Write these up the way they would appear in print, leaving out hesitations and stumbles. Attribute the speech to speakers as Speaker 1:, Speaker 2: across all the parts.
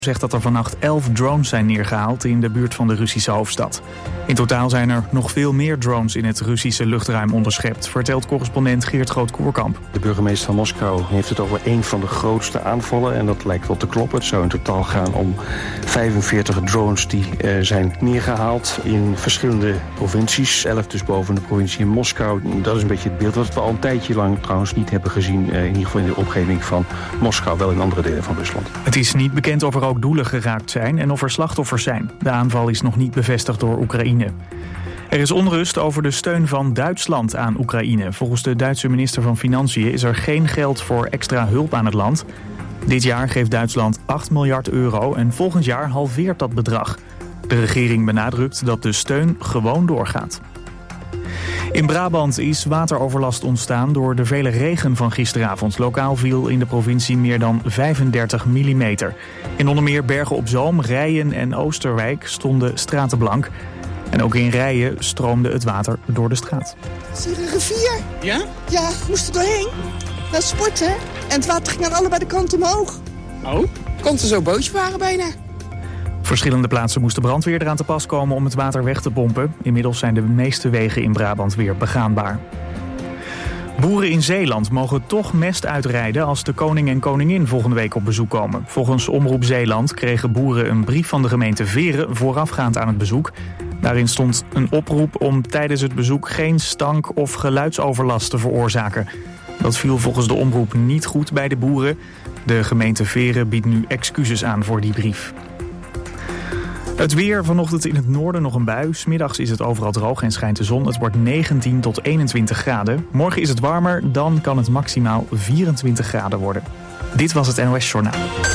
Speaker 1: zegt dat er vannacht 11 drones zijn neergehaald in de buurt van de Russische hoofdstad. In totaal zijn er nog veel meer drones in het Russische luchtruim onderschept, vertelt correspondent Geert Groot-Koerkamp.
Speaker 2: De burgemeester van Moskou heeft het over een van de grootste aanvallen en dat lijkt wel te kloppen. Het zou in totaal gaan om 45 drones die zijn neergehaald in verschillende provincies. 11 dus boven de provincie Moskou. Dat is een beetje het beeld dat we al een tijdje lang trouwens niet hebben gezien, in ieder geval in de omgeving van Moskou, wel in andere delen van Rusland.
Speaker 1: Het is niet bekend of er ook doelen geraakt zijn en of er slachtoffers zijn. De aanval is nog niet bevestigd door Oekraïne. Er is onrust over de steun van Duitsland aan Oekraïne. Volgens de Duitse minister van Financiën is er geen geld voor extra hulp aan het land. Dit jaar geeft Duitsland 8 miljard euro en volgend jaar halveert dat bedrag. De regering benadrukt dat de steun gewoon doorgaat. In Brabant is wateroverlast ontstaan door de vele regen van gisteravond. Lokaal viel in de provincie meer dan 35 millimeter. In onder meer Bergen op Zoom, Rijen en Oosterwijk stonden straten blank. En ook in Rijen stroomde het water door de straat.
Speaker 3: Het is hier een rivier.
Speaker 4: Ja?
Speaker 3: Ja, we moesten doorheen. Naar sporten. En het water ging aan allebei de kanten omhoog.
Speaker 4: Oh?
Speaker 3: Kon er zo bootje waren bijna.
Speaker 1: Verschillende plaatsen moest de brandweer eraan te pas komen om het water weg te pompen. Inmiddels zijn de meeste wegen in Brabant weer begaanbaar. Boeren in Zeeland mogen toch mest uitrijden als de koning en koningin volgende week op bezoek komen. Volgens Omroep Zeeland kregen boeren een brief van de gemeente Veren voorafgaand aan het bezoek. Daarin stond een oproep om tijdens het bezoek geen stank- of geluidsoverlast te veroorzaken. Dat viel volgens de omroep niet goed bij de boeren. De gemeente Veren biedt nu excuses aan voor die brief. Het weer, vanochtend in het noorden nog een bui. 's Middags is het overal droog en schijnt de zon. Het wordt 19 tot 21 graden. Morgen is het warmer, dan kan het maximaal 24 graden worden. Dit was het NOS Journaal.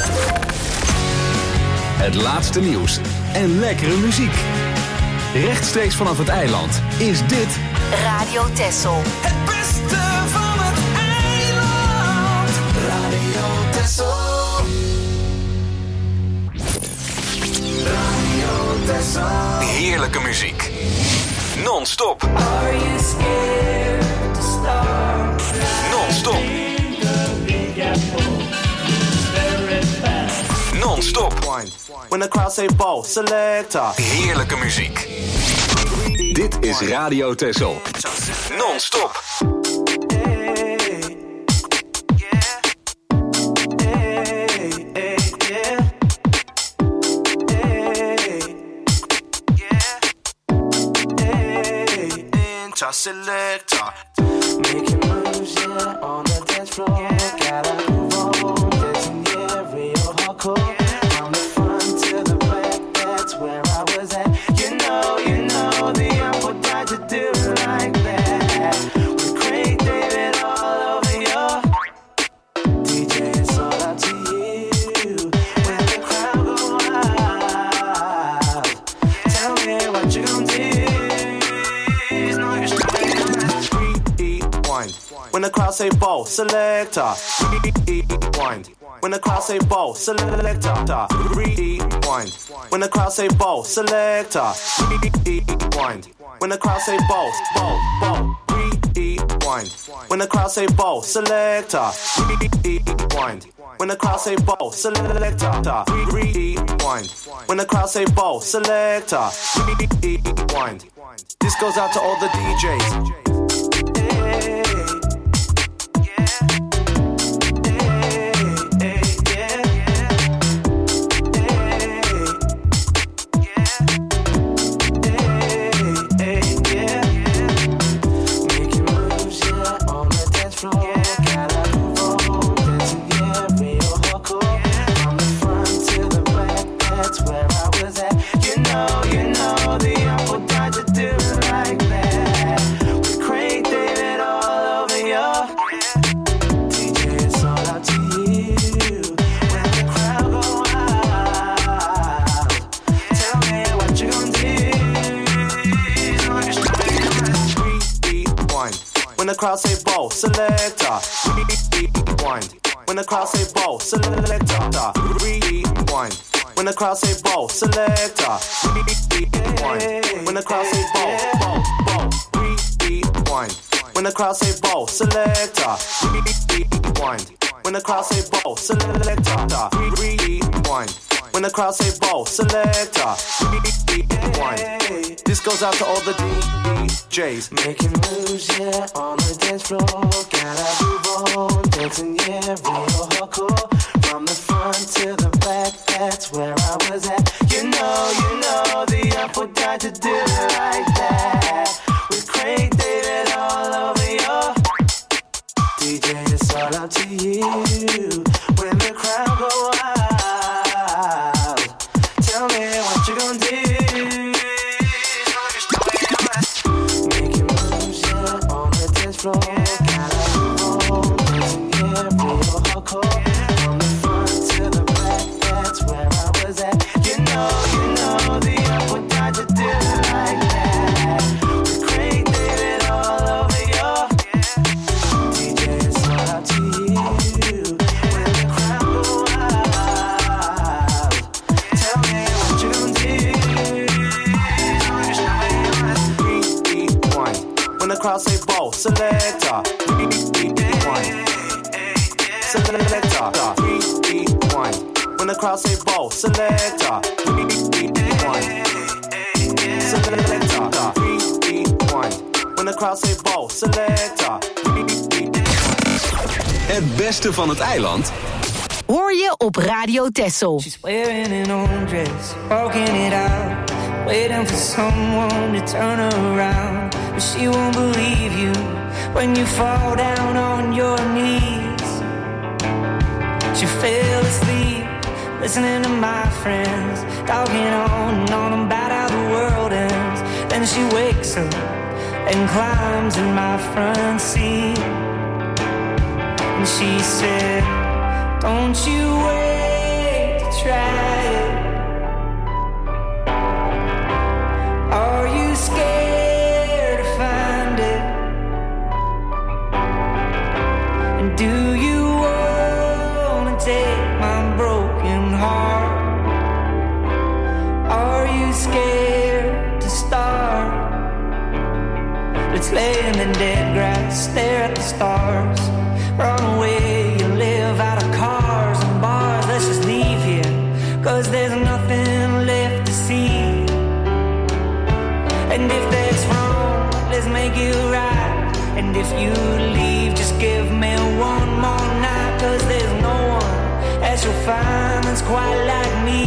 Speaker 5: Het laatste nieuws en lekkere muziek. Rechtstreeks vanaf het eiland is dit
Speaker 6: Radio Texel.
Speaker 7: Het beste van het eiland. Radio Texel.
Speaker 5: heerlijke muziek. Non-stop. Non-stop. Non-stop.
Speaker 8: When the crowd say ball, selector.
Speaker 5: Heerlijke muziek. Dit is Radio Texel. Non-stop.
Speaker 8: Selector, making moves, yeah, on the dance floor. Gotta move on, dancing, yeah, real hardcore. From the front to the back, that's where I was at. You know, the apple died to do it like that. With Craig David all over your DJ, it's all up to you. When the crowd go wild, tell me what you gon' do. When the crowd say ball, selector. Rewind. When the crowd say ball, selector. Rewind. When the crowd say ball, selector. Rewind. When the crowd say ball, ball. Rewind. When the crowd say ball, selector. Rewind. When the crowd say ball, selector. Rewind. When the crowd say ball, selector. Rewind. This goes out to all the DJs. When the crowd say ball, selector. Rewind. When the crowd say ball, selector. Rewind. When the crowd say ball, selector. Rewind. When the crowd say ball. Rewind. When the crowd say ball, selector. Rewind. When the crowd say ball, selector. Rewind. When the crowd say ball, selector, rewind. This goes out to all the DJs.
Speaker 7: Making moves, yeah, on the dance floor. Gotta move on, dancing, yeah, real hardcore. From the front to the back, that's where I was at. You know, the apple died to do it like that. With Craig David all over your DJ, it's all up to you. When the crowd go wild, tell me what you gonna do. Making moves, yeah, on the dance floor. Gotta move on, dancing, yeah, real hardcore. From the front to the back, that's where I was at. You know, the apple died to do it like that. With Craig David all over your DJ, it's all up to you. When the crowd go wild, tell me what you gonna do.
Speaker 8: Rewind. When the crowd say ball, selector, rewind. Selector, rewind. When the crowd say ball, selector, rewind. Selector, rewind. When the crowd say ball, selector, rewind.
Speaker 5: Het beste van het eiland
Speaker 4: hoor je op Radio Texel.
Speaker 6: She's wearing an old dress, walking it out, waiting for someone to turn her around. But she won't believe you when you fall down on your knees. She fell asleep, listening to my friends, talking on about how the world ends. Then she wakes up and climbs in my front seat. And she said, don't you wait to try it. Are you scared to find it? And do you wanna take my broken heart? Are you scared to start? Let's lay in the dead grass, stare at the stars. Run away, you live out of cars and bars. Let's just leave here, 'cause there's nothing left to see. And if that's wrong, let's make it right. And if you leave, just give me one more night. 'Cause there's no one else you'll find that's quite like me.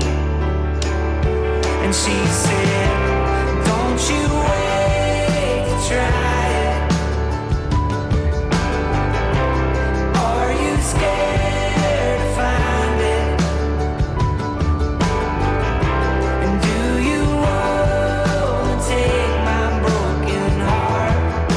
Speaker 6: And she said, don't you wait to try it. Are you scared to find it? And do you wanna take my broken heart?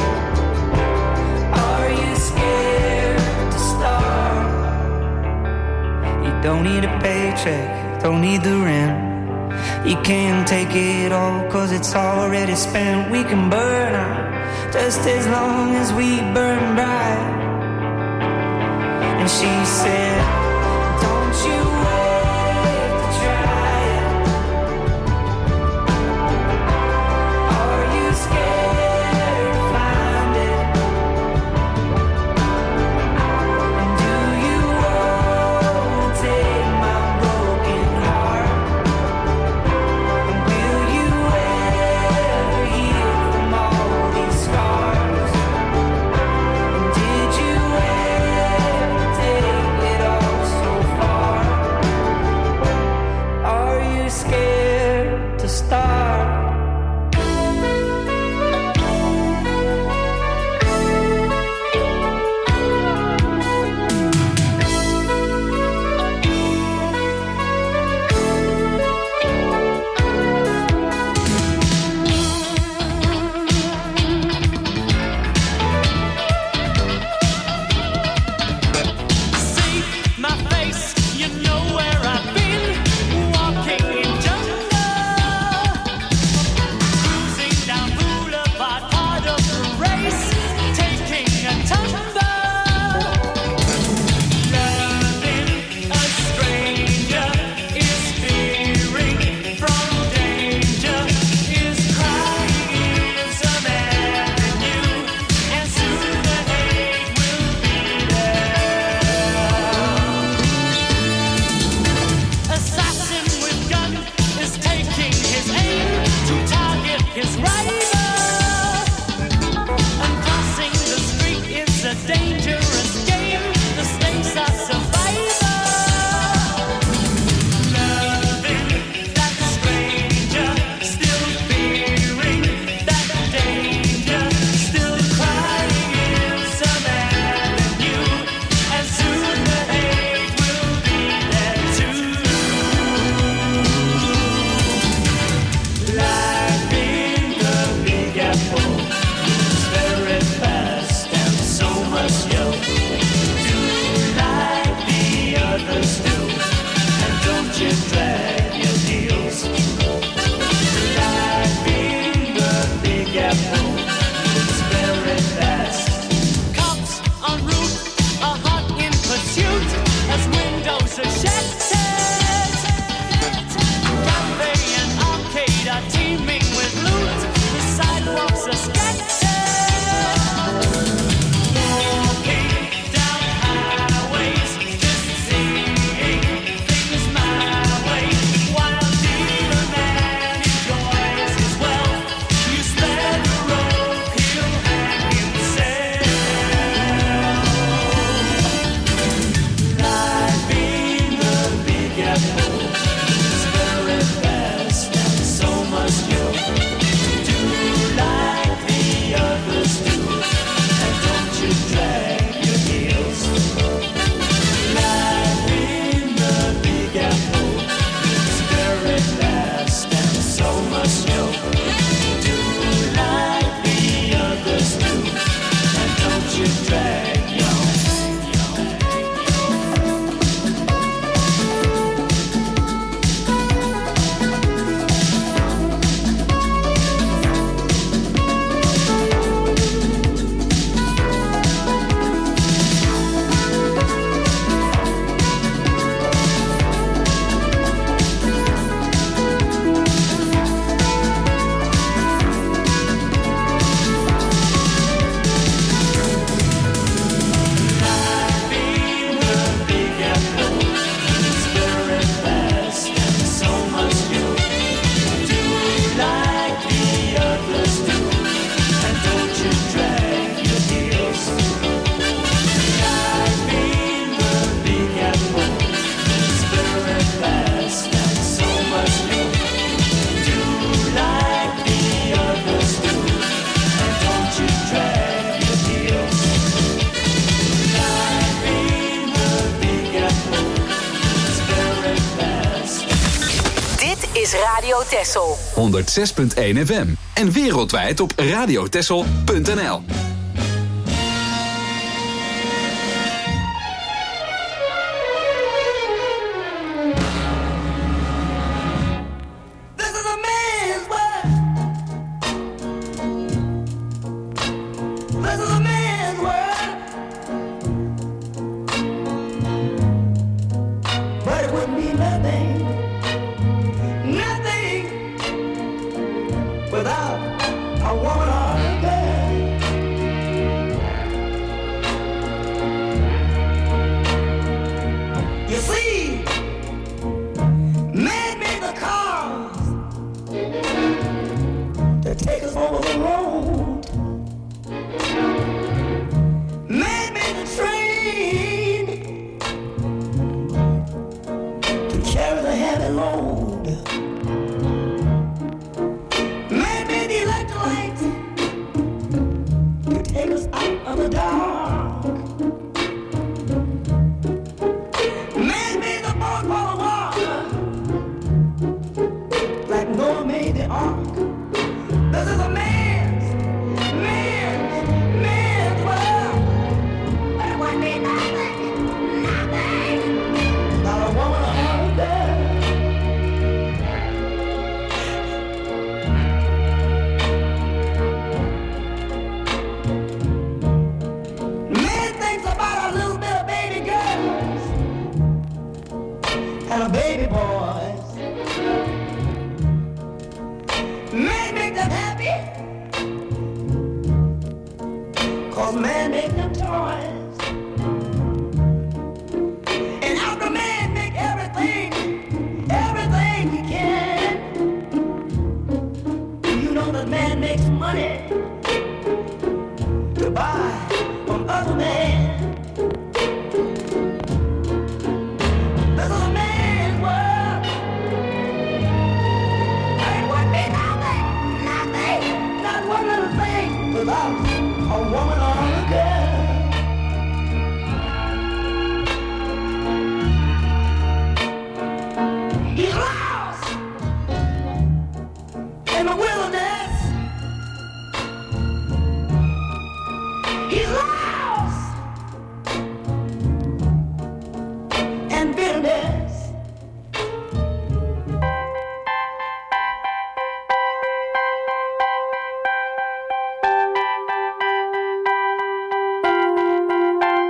Speaker 6: Are you scared to start? You don't need a paycheck, don't need the rent. You can't take it all, 'cause it's already spent. We can burn out just as long as we burn bright. And she said, don't you wait to try it. Are you scared to find it? And do you wanna take my broken heart? And will you ever heal from all these scars? And did you ever take it all so far? Are you scared to start?
Speaker 7: See my face, you know where I've been. Walking in jungle,
Speaker 4: is Radio Texel.
Speaker 5: 106.1 FM. En wereldwijd op radiotexel.nl.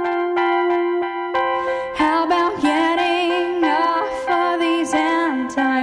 Speaker 9: How about getting off all these anti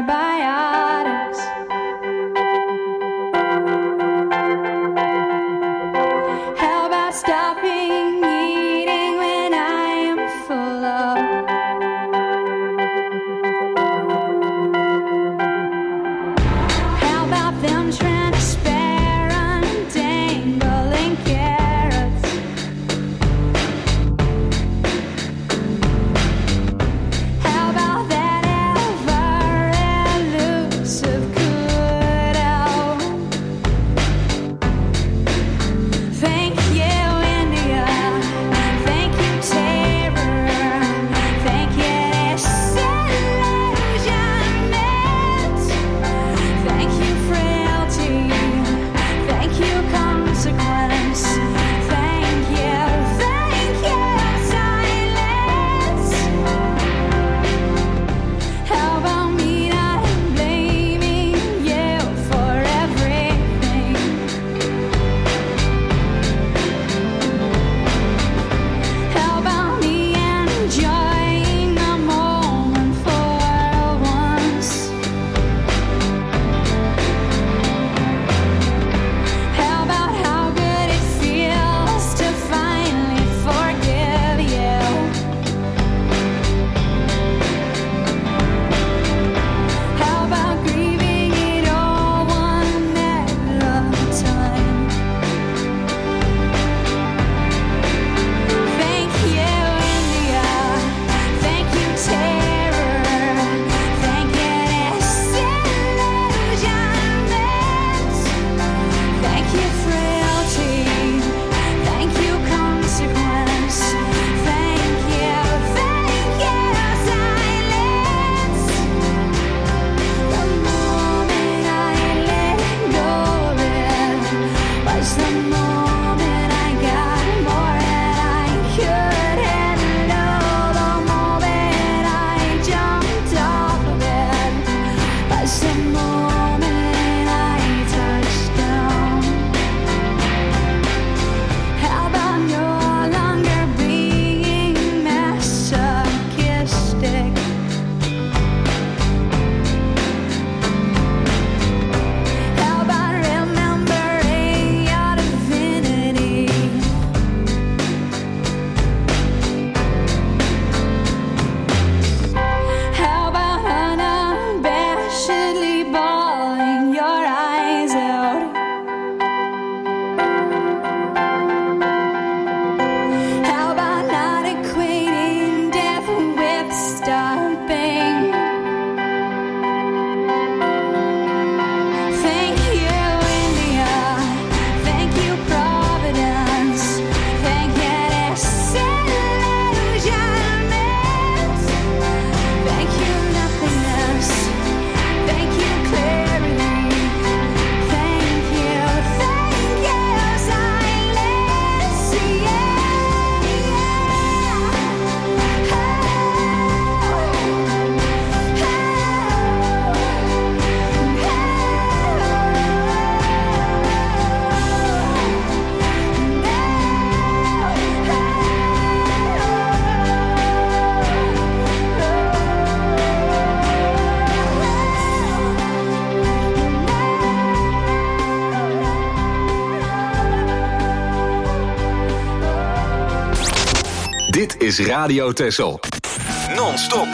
Speaker 5: is Radio Texel. Non-stop.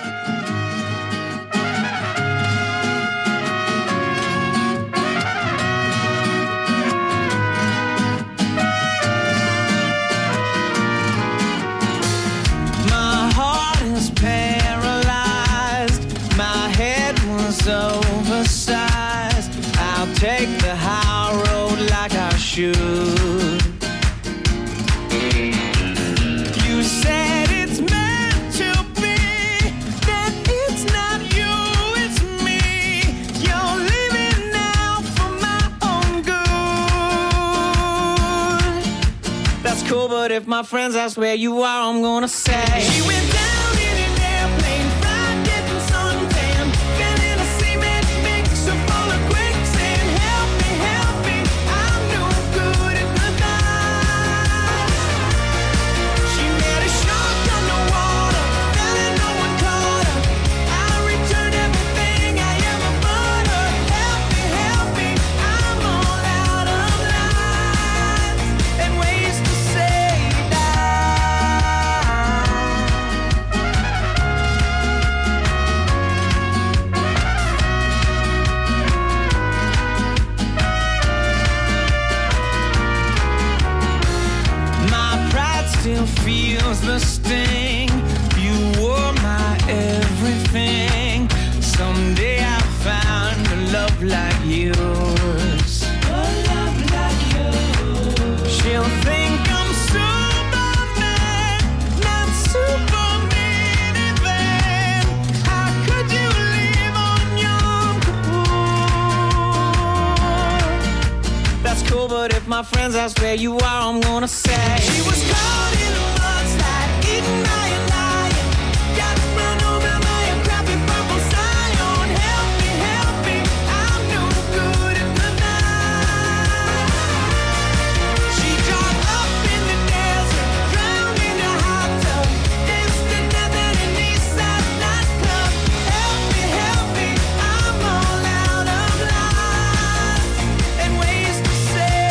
Speaker 6: My heart is paralyzed. My head was oversized. I'll take the high road like I should. You said it's meant to be, that it's not you, it's me. You're living now for my own good. That's cool, but if my friends ask where you are, I'm gonna say she went down in an airplane, fried, getting suntan, fell in a cement mixer full of quicksand. Help me, I'm no good at the night. She met a shark underwater, fell and no one caught her. I returned everything I ever bought her. Help me, I'm all out of lines and ways to say my pride still feels the sting. You were my everything. Someday I'll find a love like yours. A love like yours. She'll think I'm Superman, not Superman even. How could you live on Yom Kippur? That's cool, but if my friends ask where you are, I'm gonna say she was caught in a mudslide, eaten by a lion, got run over by a crappy purple Zion. Help me, I'm no good at the night. She dropped up in the desert, drowned in a hot tub, danced to death at an Eastside nightclub. Help me, I'm all out of lines and ways to say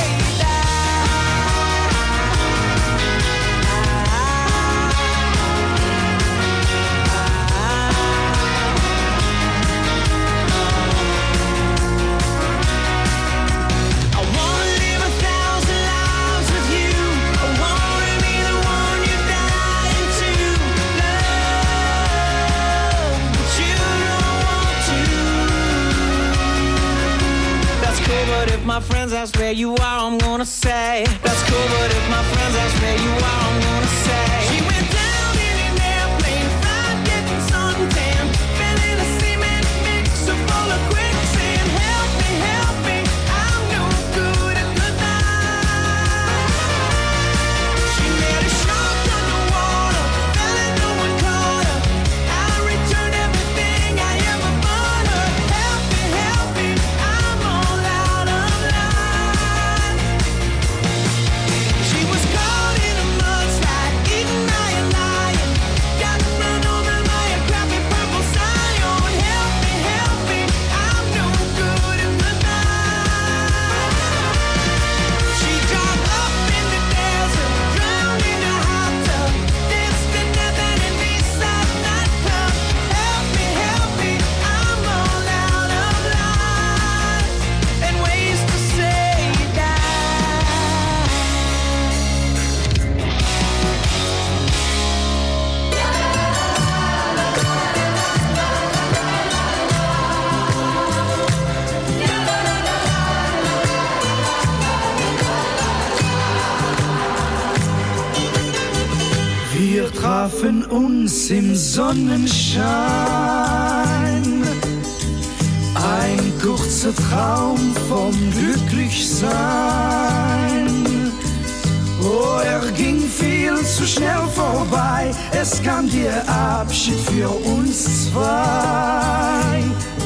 Speaker 6: I wanna live 1,000 lives with you. I wanna be the one you're dying to love, but you don't want to. That's cool, but if my friends ask where you are, I'm gonna say that's cool, but if my friends ask where you are, I'm gonna say she went down in an airplane, fried, getting suntan, fell in a cement mixer full of quicksand. Help me, I'm no good at the night. She met a shark underwater, fell and no one caught her. I returned everything I ever bought her. Help me, I'm all out of line. She was caught in a mudslide, eaten by a lion, got run over by a crappy purple Zion. Help me, I'm no good at the night. She dropped up in the desert, drowned in a hot tub, danced to death at an Eastside nightclub. Help me, I'm all out of lines and ways to say
Speaker 9: Wir trafen uns im Sonnenschein, ein kurzer Traum vom Glücklichsein. Oh, er ging viel zu schnell vorbei, es kam der Abschied für uns zwei.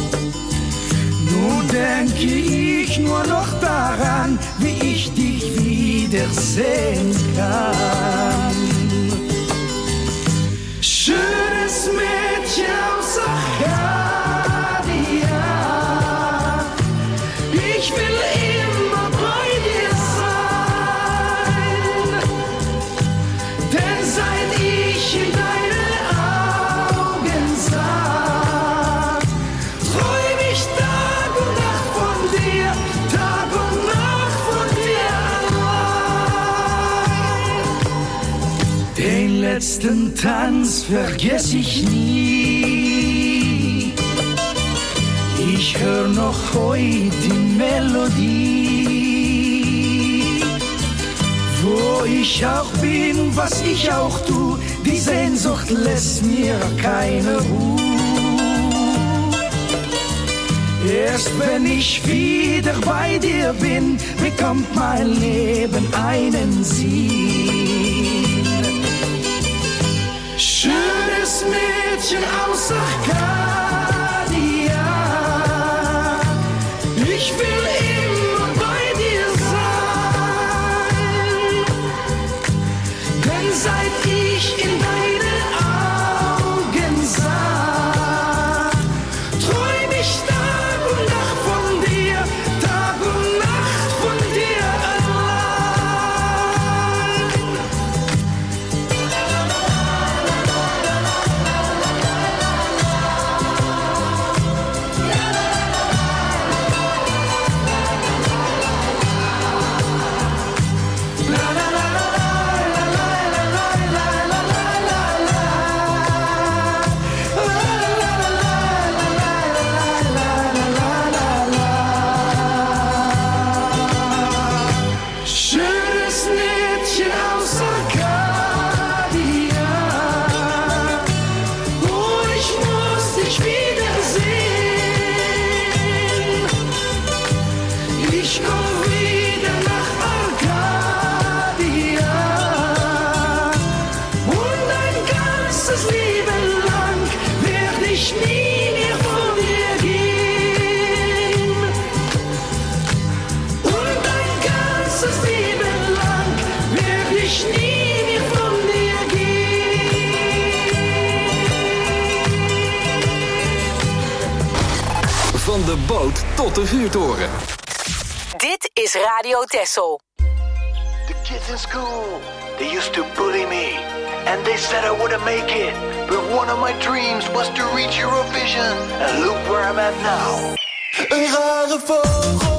Speaker 9: Nun denke ich nur noch daran, wie ich dich wiedersehen kann. Schönes Mädchen aus Arcadia, ich will immer bei dir sein, denn seit ich letzten Tanz vergess ich nie. Ich hör noch heute die Melodie. Wo ich auch bin, was ich auch tu, die Sehnsucht lässt mir keine Ruhe. Erst wenn ich wieder bei dir bin, bekommt mein Leben einen Sinn. Schönes Mädchen aus Arcadia, ich will immer bei dir sein, denn seit ich in deine Augen sah, träum ich Tag und Nacht von dir, Tag und Nacht von dir allein. Schönes Mädchen aus Arcadia, oh, ich muss dich wiedersehen. Ich komm wieder nach Arcadia und ein ganzes Leben lang werd ich nie mehr von dir gehen. Und ein ganzes Leben lang werd ich nie mehr von dir gehen.
Speaker 5: Van de boot tot de vuurtoren.
Speaker 4: Dit is Radio Texel.
Speaker 10: The kids in school, they used to bully me. And they said I wouldn't make it. But one of my dreams was to reach Eurovision. And look where I'm at now.
Speaker 11: Een rare vogel.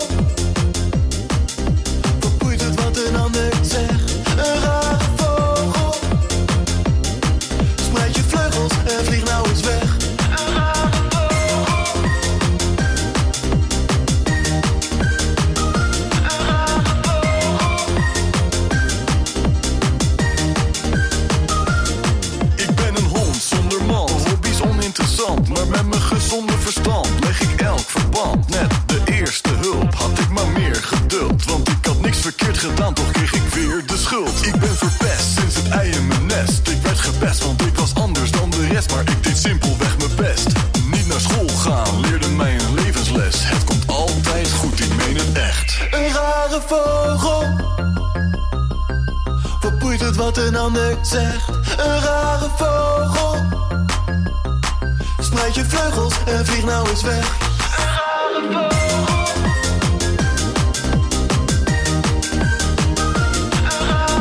Speaker 11: Wat boeit het wat een ander zegt? Een rare vogel. Spreid je vleugels en vlieg nou eens weg. Een rare vogel. Een rare vogel. Ik ben een hond zonder man. Hobby's oninteressant, maar met mijn gezonde verstand leg ik elk verband. Net de eerste hulp had ik maar meer geduld. Want ik had niks verkeerd gedaan, toch kreeg ik weer de schuld. Ik ben verpest sinds het ei in mijn nest. Ik werd gepest, want ik was anders dan de rest. Maar ik deed simpelweg mijn best. Niet naar school gaan, leerde mij een levensles. Het komt altijd goed, ik meen het echt. Een rare vogel. Wat boeit het wat een ander zegt? Een rare vogel. Spreid je vleugels en vlieg nou eens weg. Een rare vogel. Een rare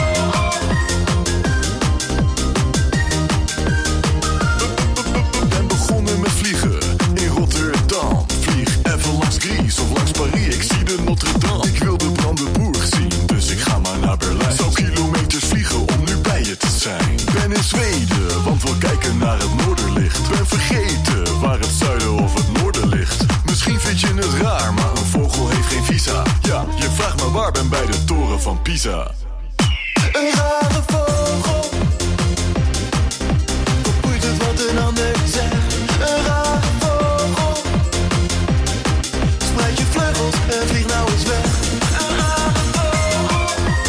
Speaker 11: vogel. Ben begonnen met vliegen in Rotterdam. Vlieg even langs Gries of langs Paris. Ik zie de Notre-Dame. Ik wil de Brandenburg zien, dus ik ga maar naar Berlijn. Zou kilometers vliegen om nu bij je te zijn. Ben in Zweden, want wil kijken naar het noorderlicht. Ben vergeten waar het zuiden of het noorden ligt. Misschien vind je het raar, maar een vogel heeft geen visa. Ja, je vraagt me waar, ben bij de toren van Pisa. Een rare vogel. Wat boeit het wat een ander zegt? Een rare vogel. Spreid je vleugels en vlieg nou eens weg. Een rare vogel.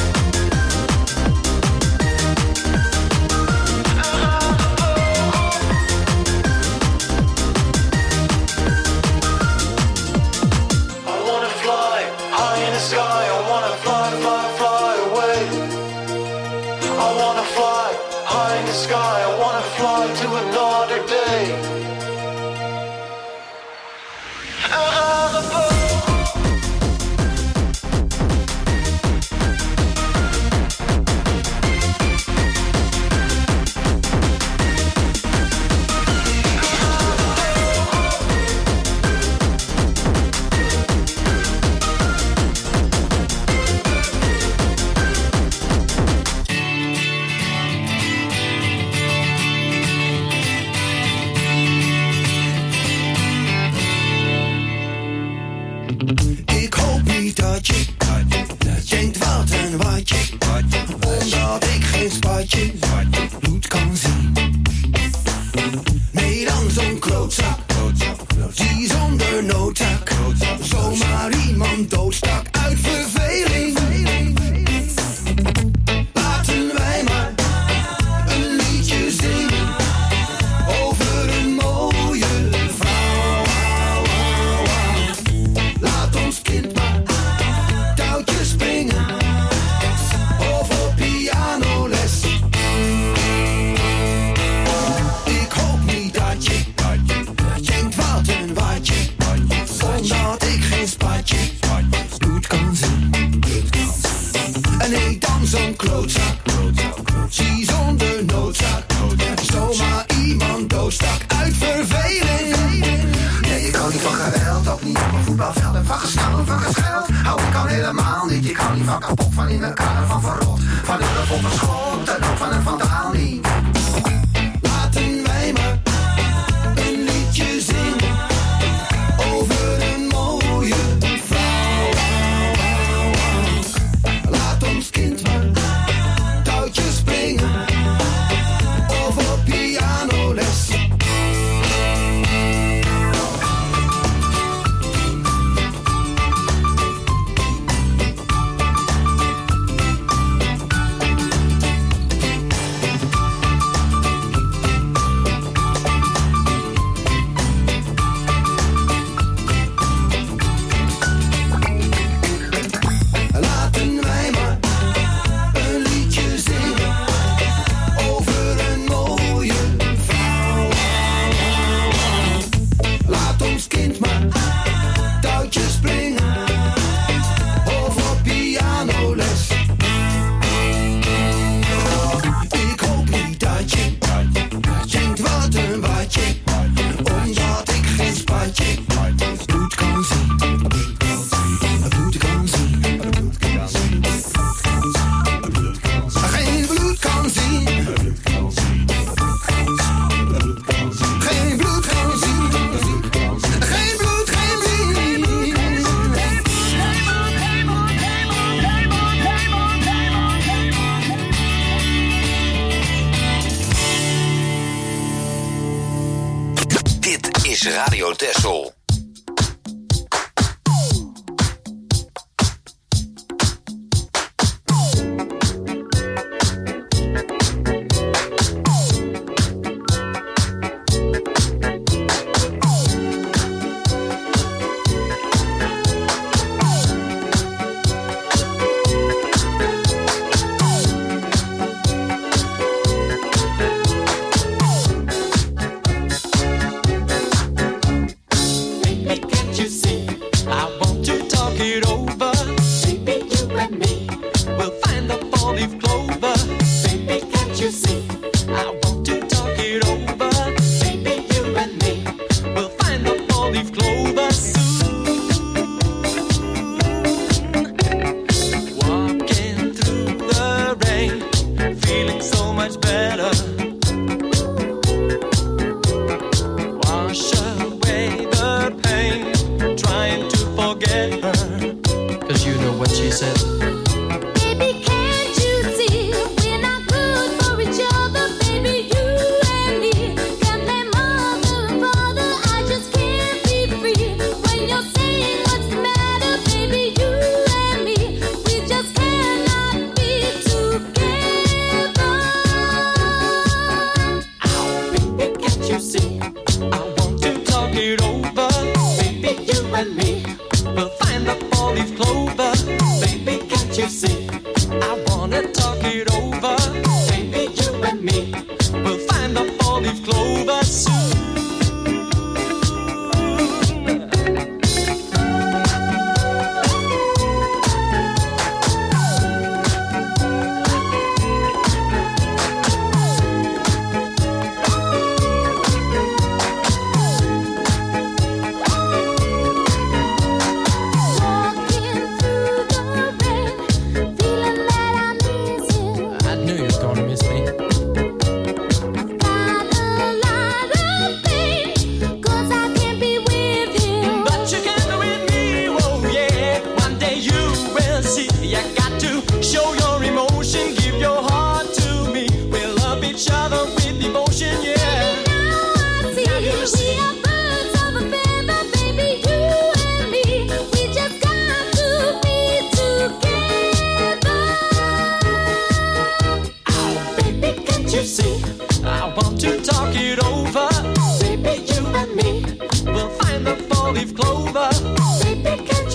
Speaker 11: Een rare vogel. I wanna fly high in the sky. I wanna fly, fly, fly away. I wanna
Speaker 9: iemand doodstak uit verveling. Laten wij maar een liedje zingen over een mooie vrouw. Laat ons kind maar touwtjes springen of op pianoles. Ik hoop niet dat je denkt wat een watje, omdat ik geen spatje bloed kan zien. En nee, dan zo'n klootzak, zie zonder noodzak, zomaar iemand doodstak uit verveling. Nee, ik hou niet van geweld, ook niet op een voetbalveld. En van gestaan, van gescheld, hou ik al helemaal niet. Ik hou niet van kapot, van in elkaar, van verrot, van een op een schot en ook van een vandaal niet. Laten wij maar een liedje zingen over een mooie vrouw. Laat ons kind maar touwtjes springen of op pianoles. Laten wij maar een liedje zingen over een mooie vrouw. Laat ons kind maar touwtjes springen of op pianoles. Ik hoop niet dat je denkt wat een watje, omdat ik geen spatje bloed kan zien. Bloed kan zien. Geen bloed kan zien. Geen bloed kan zien. Geen bloed kan zien.
Speaker 12: Dit is Radio Texel.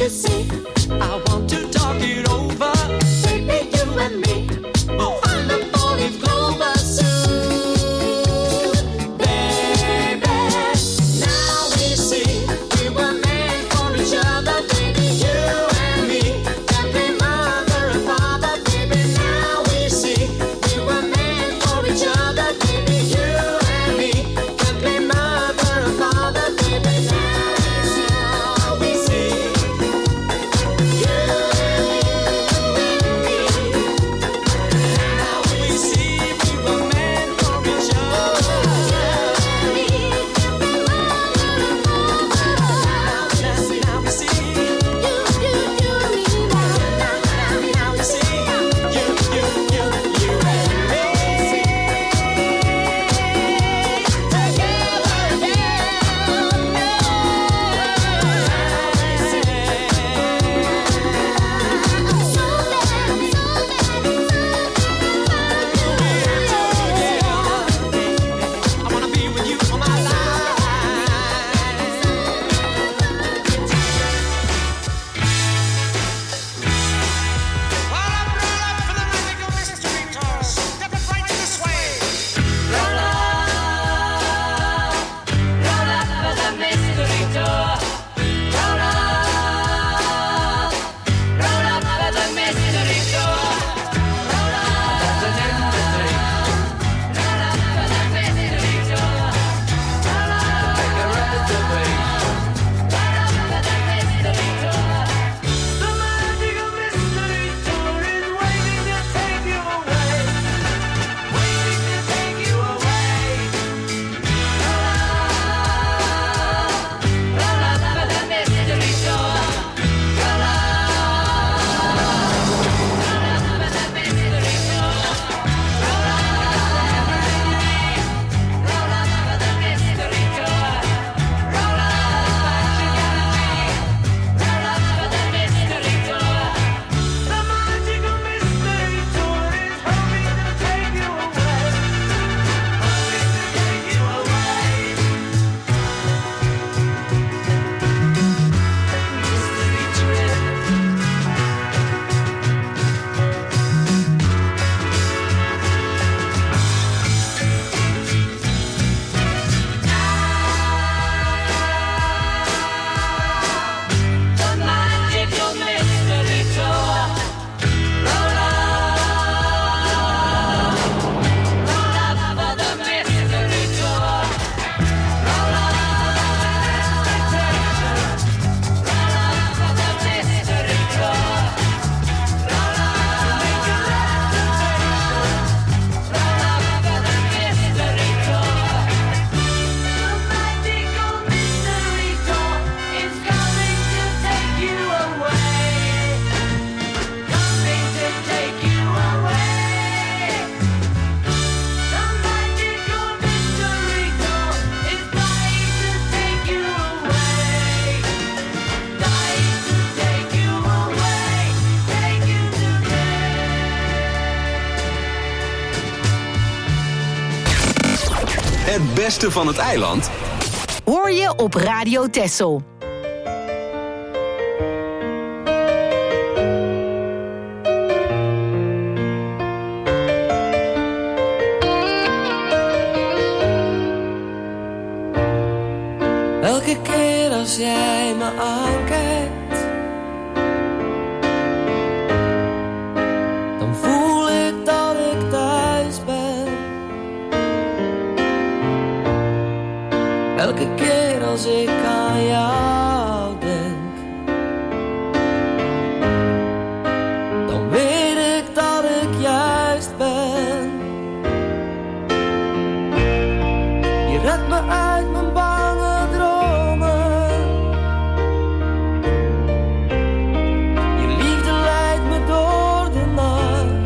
Speaker 13: you see? I want to talk it over. Baby, you and me will find a four-leaf clover soon. Baby, now we see we were made for each other. Baby, you and me can be mother and father. Baby, now we see we were made for each other. Baby, you and me can be mother and father. Baby, now we see you and me. Now we see we were made for each other. Now we see now we see you and me. Now we see you and me. I wanna be with you for my life. Roll up for the magical mystery tour. Step it right this way. Roll up for the mystery tour. Roll up for the mystery tour. Roll up for the mystery tour. Roll up, make a reservation. Roll up for the mystery tour. The magical mystery tour is waiting to take you away. Waiting to take you away. Roll up for the mystery tour. Roll up for the mystery tour. Roll up everybody. Roll up for the mystery tour. Roll up Roll up for the mystery tour. The magical mystery tour is hoping to take you away. Hoping to take you away. Mystery trip. The magical mystery tour. Roll up for the mystery tour. Roll up expectation. Roll up for the mystery tour. Roll up make a reservation. Roll up for the mystery tour. The magical mystery tour is coming to take you away. Coming to take you away. The magical mystery tour is dying to take you away. Dying to take you away. Take you
Speaker 5: Het beste van het eiland
Speaker 4: Hoor je op Radio Texel.
Speaker 6: Elke keer als jij me aankijkt, dan voel ik dat ik thuis ben. Elke keer als ik aan jou denk, dan weet ik dat ik juist ben. Je redt me uit mijn bange dromen. Je liefde leidt me door de nacht.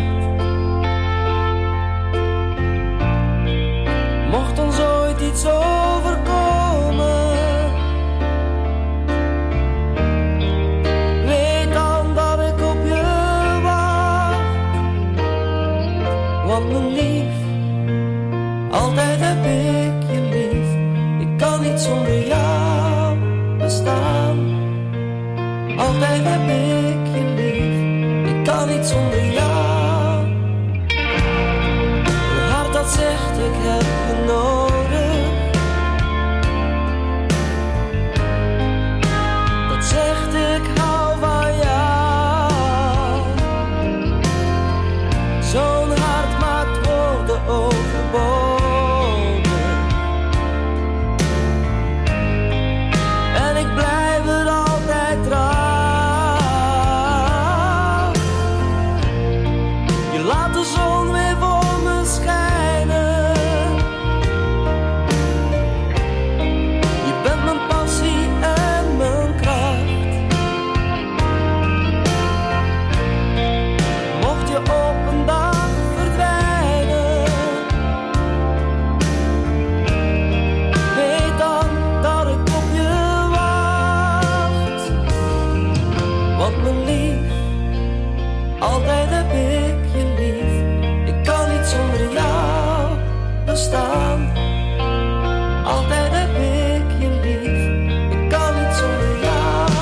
Speaker 6: Mocht ons ooit iets overkomen, Altijd heb ik je lief, ik kan niet zonder jou. Een hart dat zegt ik heb je nodig, dat zegt ik hou van jou. Zo'n hart maakt woorden overbodig. En ik blijf het altijd trouw. Je laat de zon weer voor me schijnen. Je bent mijn passie en mijn kracht. Mocht je op een dag verdwijnen, weet dan dat ik op je wacht. Want mijn lief, altijd heb ik je lief. Ik kan niet zonder jou bestaan. Altijd heb ik je lief. Ik kan niet zonder jou.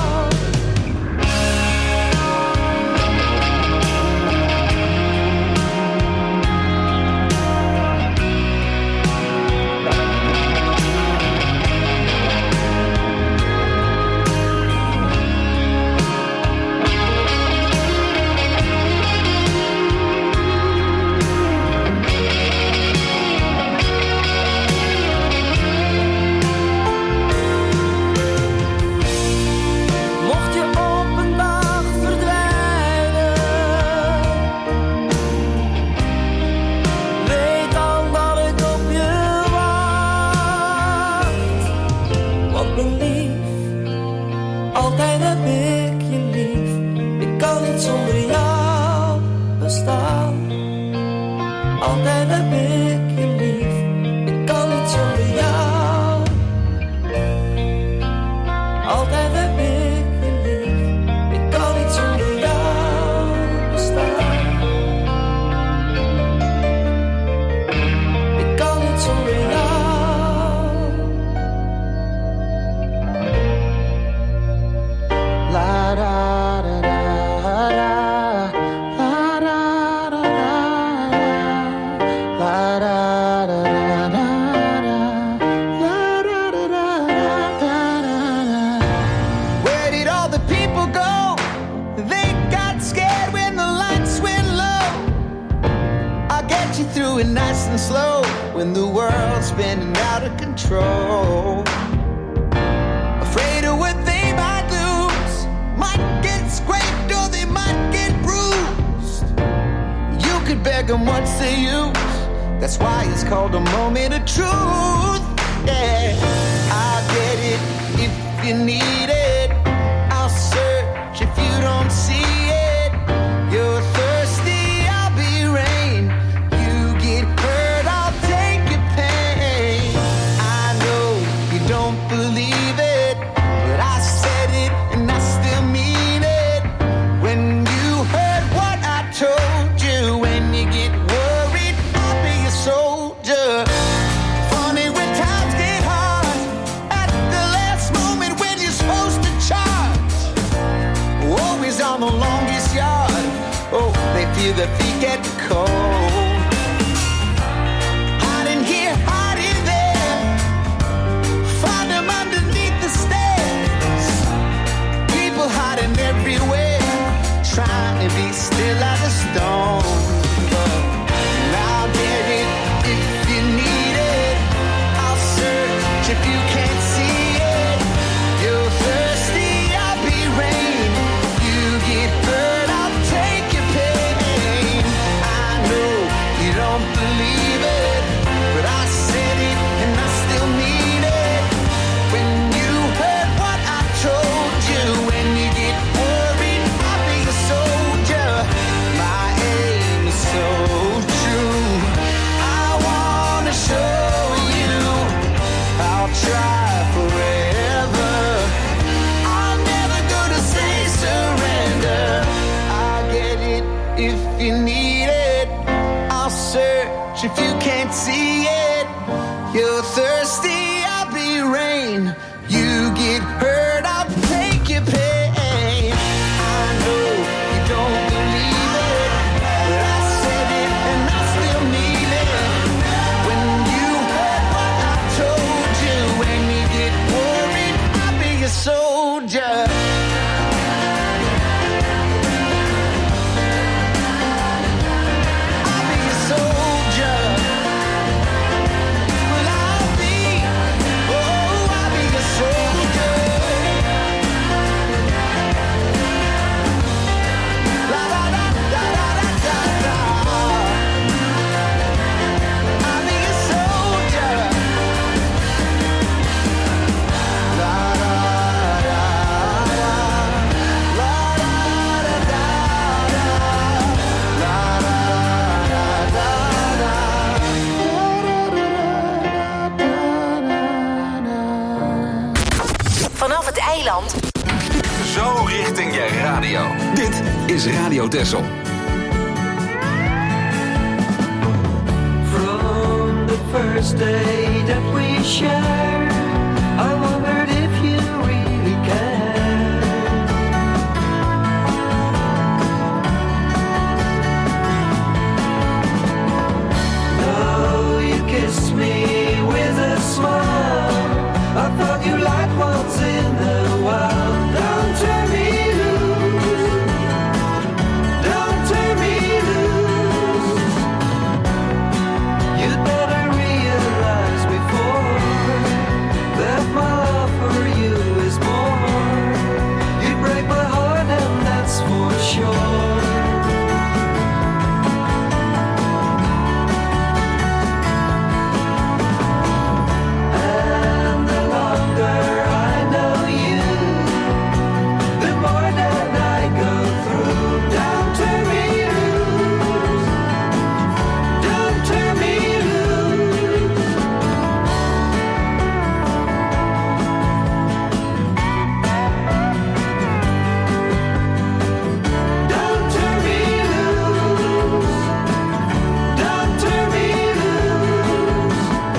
Speaker 6: Mocht je op een dag verdwijnen, weet dan dat ik op je wacht. Want mijn lief, altijd heb ik je lief. Ik kan niet zonder jou bestaan. Altijd heb ik je lief. Ik kan niet zonder jou. Altijd heb ik je lief. Ik kan niet zonder jou bestaan. Ik kan niet zonder jou.
Speaker 7: La da da da da, la da da da da, la da da da da da, la da da da da da. Where did all the people go? They got scared when the lights went low. I'll get you through it nice and slow when the world's spinning out of control. Afraid of what they might lose, might get scraped or they might get bruised. You could beg them what's the use? That's why it's called a moment of truth. Yeah, I'll get it if you need it. I'll search if you don't see it. You're thirsty, I'll be rain. You get hurt, I'll take your pain. I know you don't believe it, but I said it and I still mean it. When you heard what I told you, when you get worried, I'll be your soldier. Funny when times get hard, at the last moment when you're supposed to charge. Always on the longest yard. Oh, they feel their feet get cold. Hiding here, hiding there. Find them underneath the stairs. People hiding everywhere, trying to be still as a stone. And I'll get it if you need it. I'll search if you can't see it. You're thirsty, I'll be rain. You get hurt, I'll take your pain. I know
Speaker 9: soldier. I'll be a soldier. Well, I'll be a soldier. La da da da da da da da. I'll be a soldier. La da da da. La da da da da. La da da da da.
Speaker 4: Vanaf het eiland.
Speaker 5: Zo richting je radio. Dit is Radio Texel.
Speaker 6: From the first day that we shared, I wondered if you really cared. Now you kiss me with a smile. I thought you liked once in a while. Don't turn me loose. Don't turn me loose. You'd better realize before that my love for you is more. You'd break my heart and that's for sure. And the longer I know you, the more that I go through. Don't turn me loose. Don't turn me loose. Don't turn me loose. Don't turn me loose.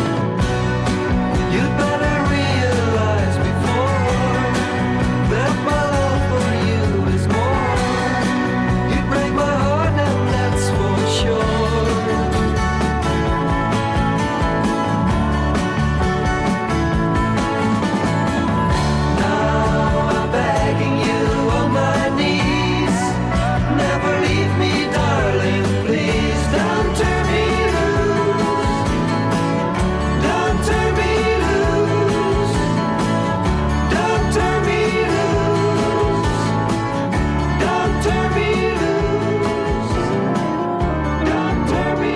Speaker 6: You'd better realize before that my love for you is more. You'd break my heart and that's for sure. Now I'm begging you on my knees, never leave me, darling, please. Don't turn me loose. Don't turn me loose. Don't turn me loose. Don't turn me loose. Don't turn me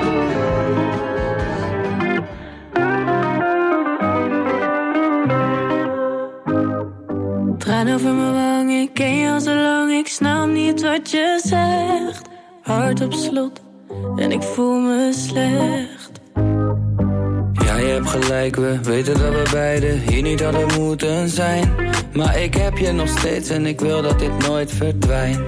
Speaker 13: Traan over mijn wang, ik ken je al zo lang. Ik snap niet wat je zegt. Hart op slot en ik voel me slecht.
Speaker 6: Ja, je hebt gelijk, we weten dat we beiden hier niet hadden moeten zijn. Maar ik heb je nog steeds en ik wil dat dit nooit verdwijnt.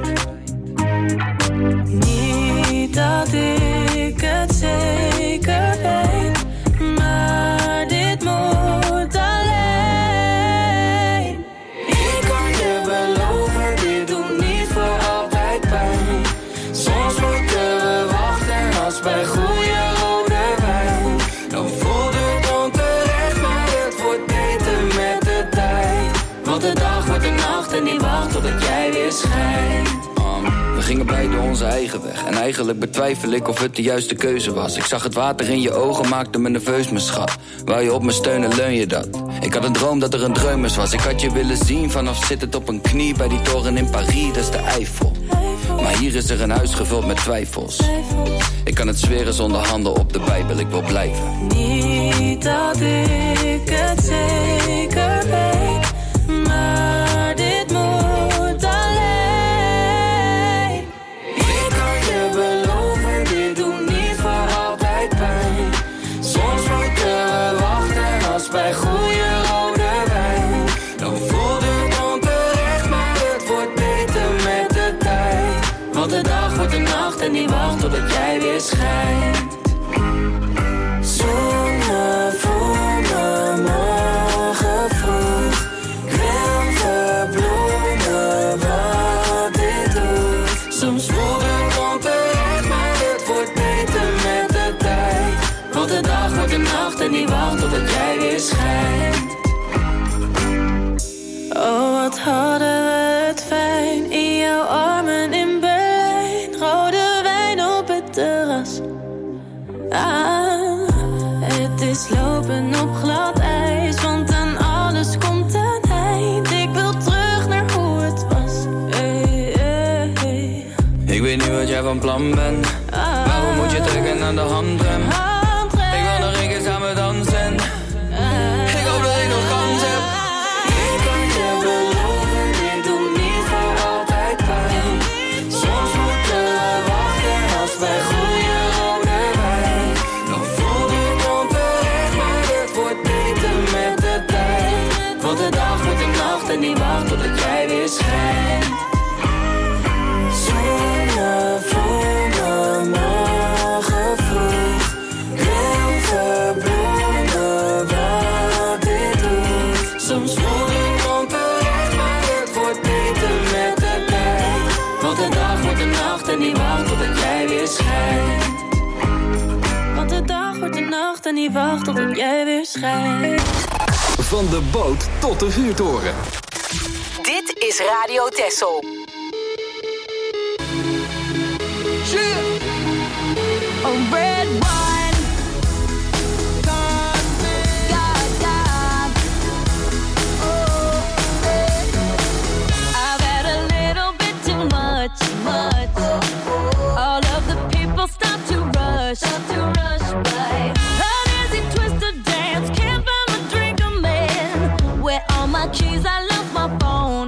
Speaker 13: Niet dat ik het zeker weet, maar dit moet alleen.
Speaker 6: Ik kan je beloven, dit doet niet voor altijd pijn. Soms moeten we wachten als bij goede rode wijn. Dan voelt het onterecht, maar het wordt beter met de tijd. Want de dag wordt de nacht en die wacht totdat jij weer schijnt. We gingen beide onze eigen weg. En eigenlijk betwijfel ik of het de juiste keuze was. Ik zag het water in je ogen, maakte me nerveus, mijn schat. Wou je op me steunen, leun je dat. Ik had een droom dat er een dreumes was. Ik had je willen zien vanaf zittend op een knie bij die toren in Parijs, dat is de Eiffel. Maar hier is er een huis gevuld met twijfels. Ik kan het zweren zonder handen op de Bijbel, ik wil blijven.
Speaker 13: Niet dat ik het zeker weet, maar dit moet alleen.
Speaker 6: Ik kan je beloven, dit doet niet voor altijd pijn. Soms moeten we wachten als bij goede rode wijn. Dan voelt het onterecht, maar het wordt beter met de tijd. Want de dag wordt de nacht en die wacht totdat jij weer schijnt. Zonne voor me morgen vroeg. Ik wil verbloemen wat dit doet. Soms voelt het onterecht, maar het wordt beter met de tijd. Want de dag wordt de nacht en die wacht totdat jij weer schijnt.
Speaker 13: Oh, wat hadden
Speaker 14: van plan ben. Waarom moet je trekken aan de handrem? Ik wil nog een keer samen dansen. Ik hoop dat ik nog kans heb. Ik kan je beloven, dit doet niet voor altijd pijn. Soms moeten we wachten als wij groeien rode wijn. Dan voel ik onterecht, maar het wordt beter met de tijd. Want de dag wordt de nacht en die wacht totdat jij weer schijnt. Zonne voor me morgen vroeg. Ik wil verbloemen wat dit doet. Soms voel ik onterecht, maar het wordt beter met de tijd. Want de dag wordt de nacht en die wacht totdat jij weer schijnt. Want de dag wordt de nacht en die wacht totdat jij weer schijnt.
Speaker 5: Van de boot tot de vuurtoren.
Speaker 4: Dit is Radio Texel.
Speaker 13: Oh, red wine. God, God. Oh, I've had a little bit too much. All of the people start to rush by. Uneasy twisted dance, can't find my drink, I'm man. Where all my keys, I lost my phone.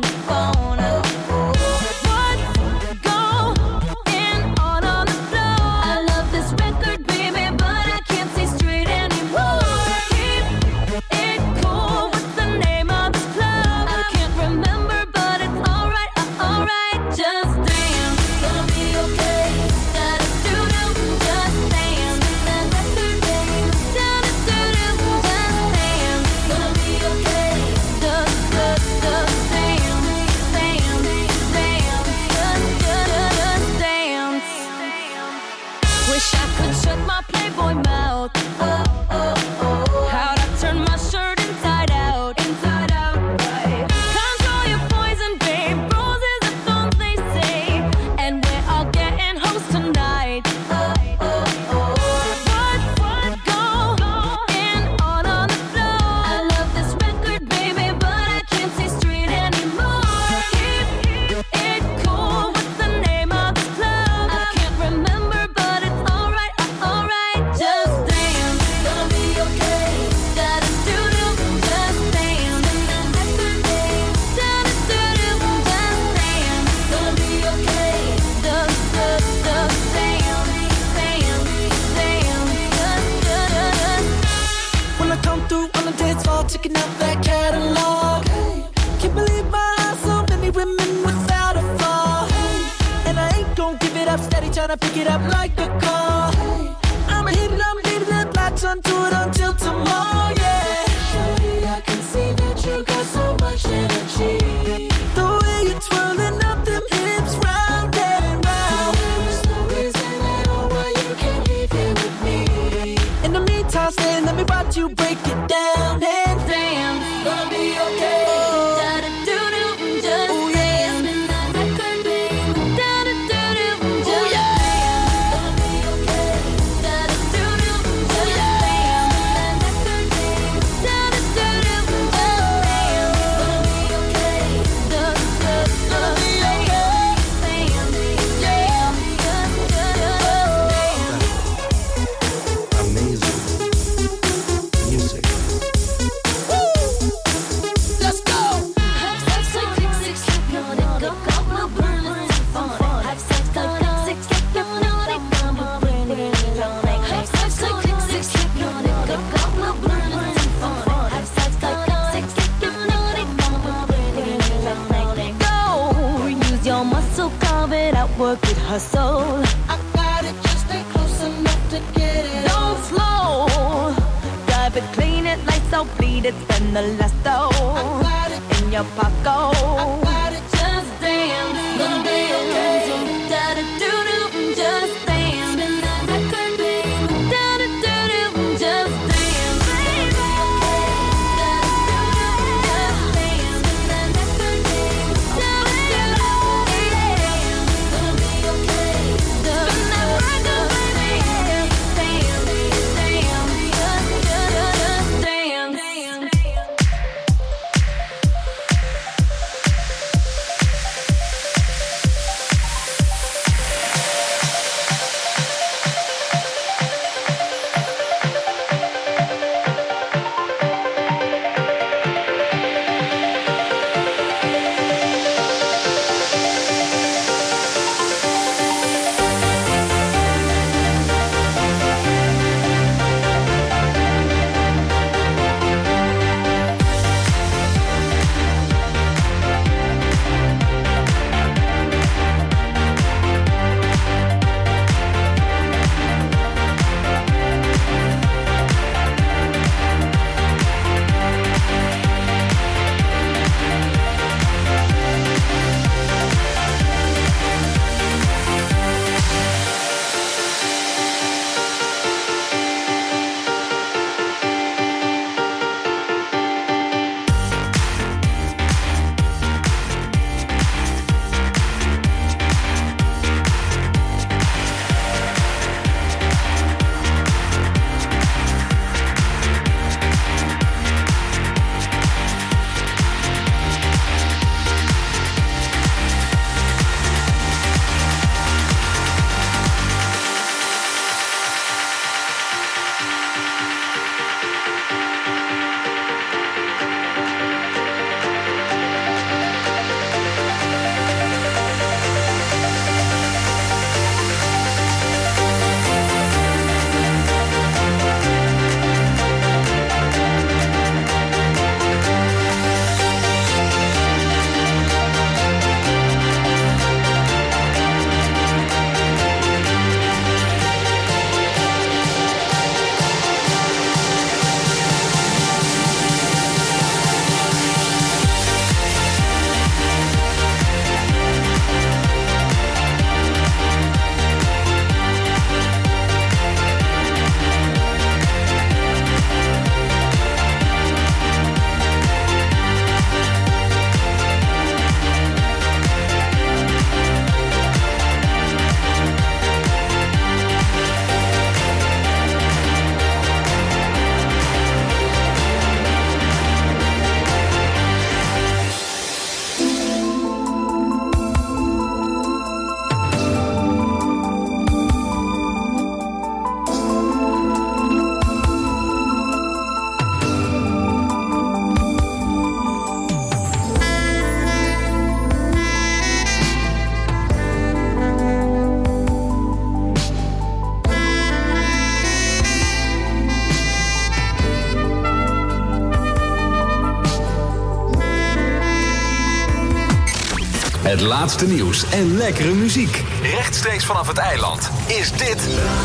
Speaker 13: Checking out that catalog. Can't believe my eyes, so many women without a flaw. And I ain't gon' give it up, steady tryna pick it up like a car. I'ma hit it, I'm leaving that latch onto it until tomorrow, yeah. Shorty, I can see that you got so much energy. The way you're twirling up them hips round and round. There's no reason at all why you can't leave here with me. In the meantime, stay, let me watch you break it down. Gonna be okay. Da-da-doo-doo, just dance. Da-da-doo-doo, just dance. Gonna be okay. Da-da-doo-doo, just dance. Da-da-doo-doo, just dance. Gonna be okay. Gonna be okay.
Speaker 15: Amazing music.
Speaker 13: Work it, hustle. I got it, just stay close enough to get it. Don't slow. Drive it, clean it, lights out, bleed it, spend the last dough. I got it in your pocket. I got it, just dance. Gonna be okay. Da-da-doo-doo, just dance. Spin that record, babe. Da-da-doo-doo, just dance. Baby, okay. Da-da-doo-doo, just dance. Spin that record, babe. Da-da-doo-doo.
Speaker 5: Het laatste nieuws en lekkere muziek. Rechtstreeks vanaf het eiland is dit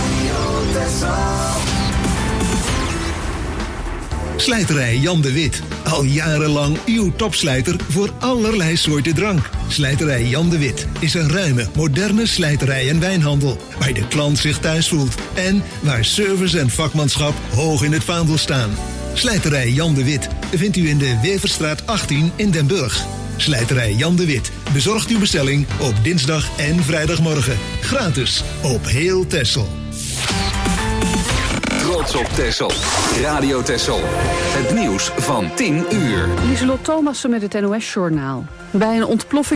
Speaker 16: Slijterij Jan de Wit. Al jarenlang uw topslijter voor allerlei soorten drank. Slijterij Jan de Wit is een ruime, moderne slijterij en wijnhandel. Waar de klant zich thuis voelt. En waar service en vakmanschap hoog in het vaandel staan. Slijterij Jan de Wit vindt u in de Weverstraat 18 in Den Burg. Slijterij Jan de Wit bezorgt uw bestelling op dinsdag en vrijdagmorgen. Gratis op heel Texel.
Speaker 5: Trots op Texel. Radio Texel. Het nieuws van 10 uur.
Speaker 17: Lieselot Thomassen met het NOS-journaal. Bij een ontploffing